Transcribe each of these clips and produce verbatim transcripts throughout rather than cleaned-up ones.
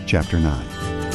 chapter nine.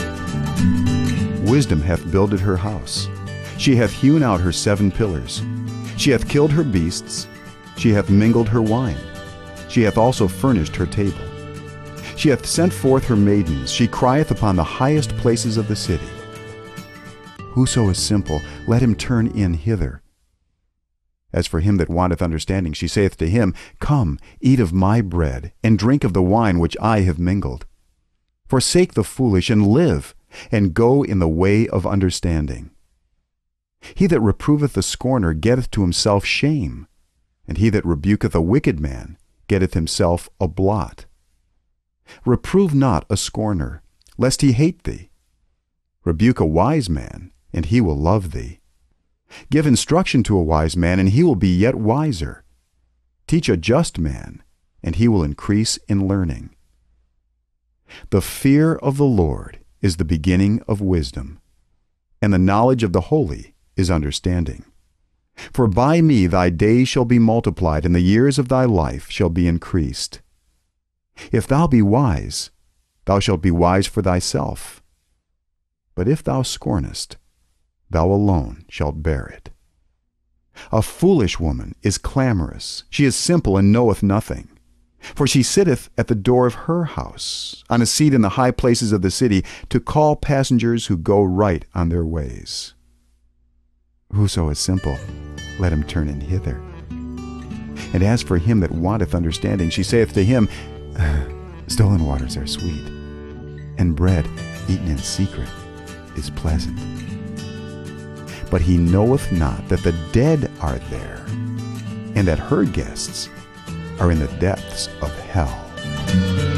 Wisdom hath builded her house. She hath hewn out her seven pillars. She hath killed her beasts. She hath mingled her wine. She hath also furnished her table. She hath sent forth her maidens. She crieth upon the highest places of the city. Whoso is simple, let him turn in hither. As for him that wanteth understanding, she saith to him, Come, eat of my bread, and drink of the wine which I have mingled. Forsake the foolish, and live, and go in the way of understanding. He that reproveth the scorner getteth to himself shame, and he that rebuketh a wicked man getteth himself a blot. Reprove not a scorner, lest he hate thee. Rebuke a wise man, and he will love thee. Give instruction to a wise man, and he will be yet wiser. Teach a just man, and he will increase in learning. The fear of the Lord is the beginning of wisdom, and the knowledge of the holy is understanding. For by me thy days shall be multiplied, and the years of thy life shall be increased. If thou be wise, thou shalt be wise for thyself. But if thou scornest, thou alone shalt bear it. A foolish woman is clamorous. She is simple and knoweth nothing. For she sitteth at the door of her house, on a seat in the high places of the city, to call passengers who go right on their ways. Whoso is simple, let him turn in hither. And as for him that wanteth understanding, she saith to him, Stolen waters are sweet, and bread eaten in secret is pleasant. But he knoweth not that the dead are there, and that her guests are in the depths of hell.